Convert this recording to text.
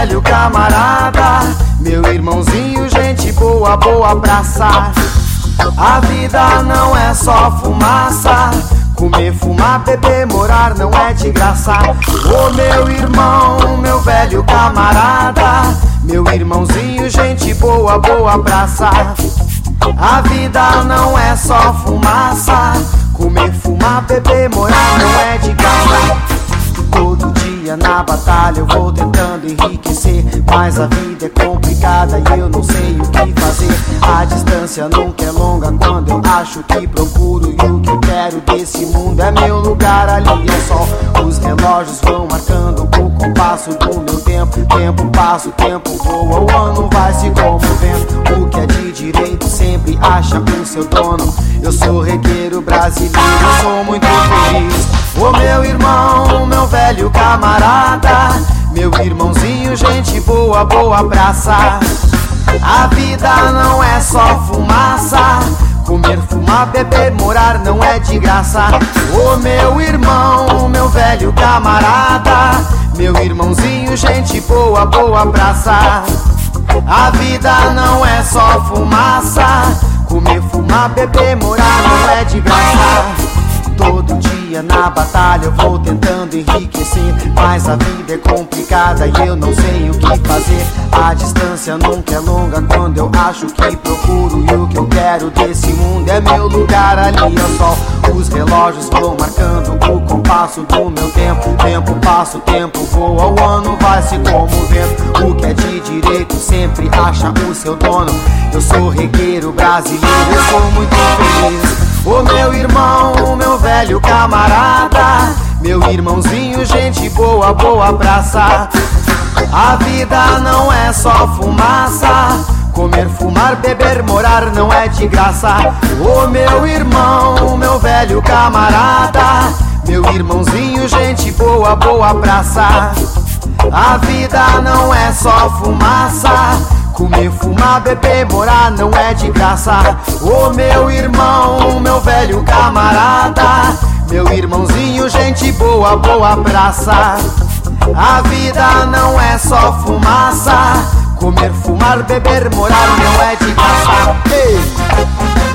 velho camarada, meu irmãozinho, gente boa, boa praça. A vida não é só fumaça, comer, fumar, beber, morar não é de graça. Ô meu irmão, meu velho camarada, meu irmãozinho, gente boa, boa praça. A vida não é só fumaça, comer, fumar, beber, morar não é de graça. Todo dia na batalha eu vou tentando enriquecer, mas a vida é complicada e eu não sei o que fazer. A distância nunca é longa quando eu acho que procuro, e o que eu quero desse mundo é meu lugar, ali é sol. Os relógios vão marcando o compasso do meu tempo. Tempo passa, o tempo voa, o ano vai se comovendo. O que é de direito sempre acha o seu dono. Eu sou regueiro brasileiro, eu sou muito feliz. Ô meu irmão, meu velho camarada, meu irmãozinho, gente boa, boa praça. A vida não é só fumaça, comer, fumar, beber, morar não é de graça. Ô meu irmão, meu velho camarada, meu irmãozinho, gente boa, boa praça. A vida não é só fumaça, comer, fumar, beber, morar não é de graça. Todo dia na batalha eu vou tentando enriquecer, mas a vida é complicada e eu não sei o que fazer. A distância nunca é longa quando eu acho que procuro, e o que eu quero desse mundo é meu lugar, ali é o sol. Os relógios vão marcando o compasso do meu tempo. Tempo passa, o tempo voa, o ano vai se comovendo. O que é de direito sempre acha o seu dono. Eu sou regueiro brasileiro, eu sou muito feliz. Ô meu irmão, meu velho camarada, meu irmãozinho, gente boa, boa praça. A vida não é só fumaça, comer, fumar, beber, morar não é de graça. Ô meu irmão, meu velho camarada, meu irmãozinho, gente boa, boa praça. A vida não é só fumaça, comer, fumar, beber, morar não é de graça. Ô meu irmão, meu velho camarada, meu irmãozinho, gente boa, boa praça. A vida não é só fumaça, comer, fumar, beber, morar não é de graça. Ei!